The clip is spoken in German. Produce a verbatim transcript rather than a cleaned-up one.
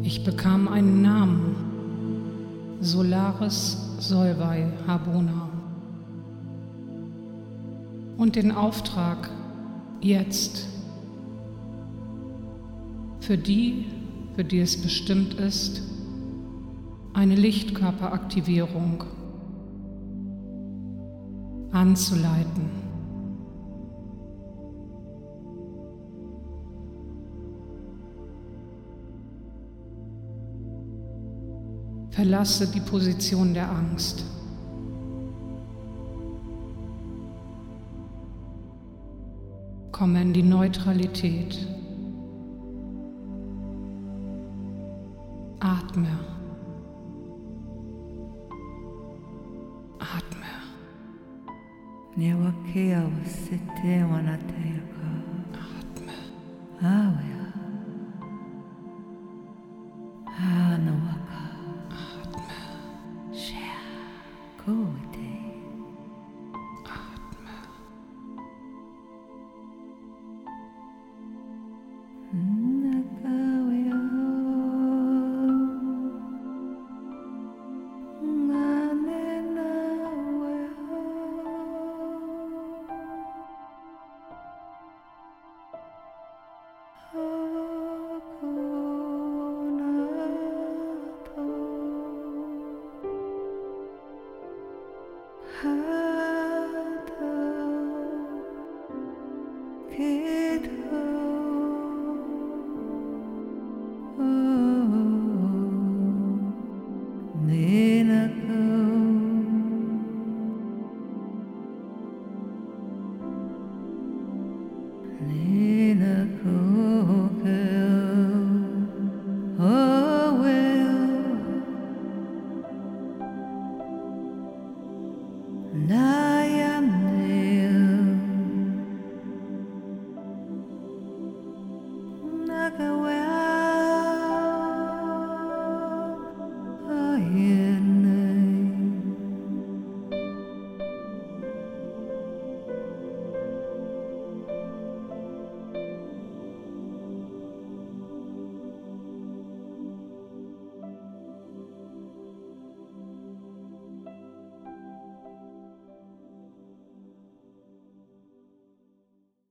Ich bekam einen Namen, Solaris Solvay Harbona, und den Auftrag, jetzt, für die, für die es bestimmt ist, eine Lichtkörperaktivierung anzuleiten. Verlasse die Position der Angst. Komme in die Neutralität. Atme. Atme. Atme. Naga